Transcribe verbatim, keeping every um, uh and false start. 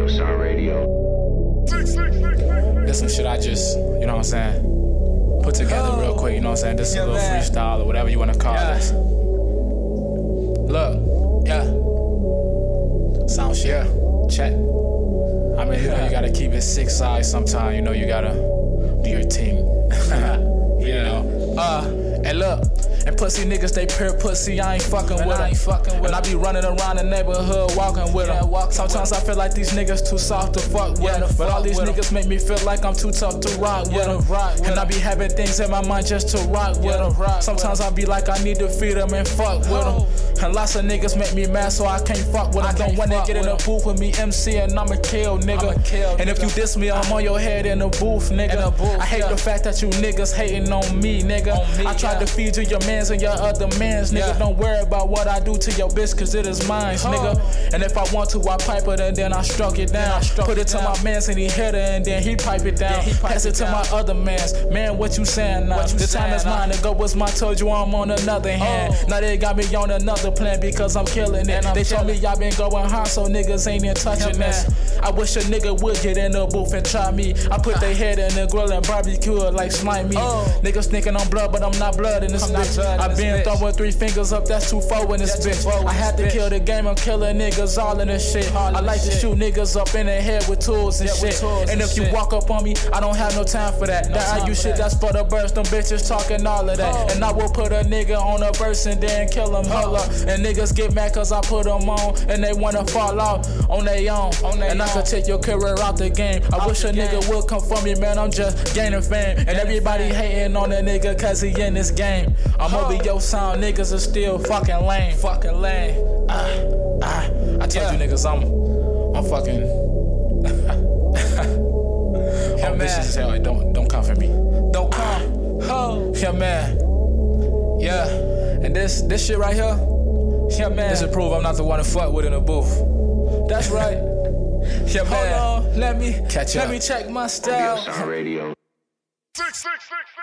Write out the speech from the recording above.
Radio Sound Radio. There's some shit I just, you know what I'm saying, put together oh. real quick, you know what I'm saying? This is yeah, a little man. freestyle or whatever you want to call yeah. this. Look, yeah. Sound shit, yeah. Check. I mean, you know, you gotta keep it six sides sometimes, you know, you gotta do your thing. You know, uh, and look, and pussy niggas, they pure pussy, I ain't fucking with them. And I be running around the neighborhood walking with them. Yeah, Sometimes with I feel like these niggas too soft to fuck with them. But all these niggas make me feel like I'm too tough to rock with them. And I be having things in my mind just to rock with them. Sometimes I be like I need to feed them and fuck with them. And lots of niggas make me mad so I can't fuck with them. Don't wanna get in the booth with me M C and I'ma kill, nigga. And if you diss me, I'm on your head in the booth, nigga. I hate the fact that you niggas hating on me, nigga. I tried to feed you your mans and your other mans, nigga. Yeah. Don't worry about what I do to your bitch, cause it is mine, oh. nigga. And if I want to, I pipe it and then I struck it down. Struck Put it, it to my mans and he hit it and then he pipe it down. Yeah, Pass it, it to my other mans. Man, what you saying now? You the saying, time is mine to go. What's my told you I'm on another hand. Oh. Now they got me on another plan because I'm killing it. They told me y'all been going hard, so niggas ain't in touching this. I wish a nigga would get in the booth and try me. I put their head in the grill and barbecue it like slime meat. Oh. Niggas thinking I'm blood, but I'm not blood in this I'm bitch. I been throwing three fingers up, that's too far in this that's bitch. I had to bitch. kill the game, I'm killing niggas all in this shit. All I like to shit. shoot niggas up in the head with tools and yeah, shit. Tools and, and if shit. you walk up on me, I don't have no time for that. No that I use shit, that. that's for the birds, them bitches talking all of that. Oh. And I will put a nigga on a verse and then kill him, oh. holla. And niggas get mad cause I put them on and they wanna fall out on they own. On they and own. I could take your career out the game. I out wish a game. nigga would come for me, man, I'm just gaining fame. And everybody hating on a nigga cause he in this game. I'm oh. over your sound, niggas are still fucking lame. Fucking lame. Ah, ah. I told yeah. you niggas I'm, I'm fucking. Yeah, oh, man. Bitches say, oh, don't, don't come for me. Don't come. Oh. Yeah, man. Yeah. And this, this shit right here. Yeah, man. This will prove I'm not the one to fuck with in the booth. That's right. Yeah, man. Hold on. Let me, Catch let up. me check my style. Radio. Six, six, six.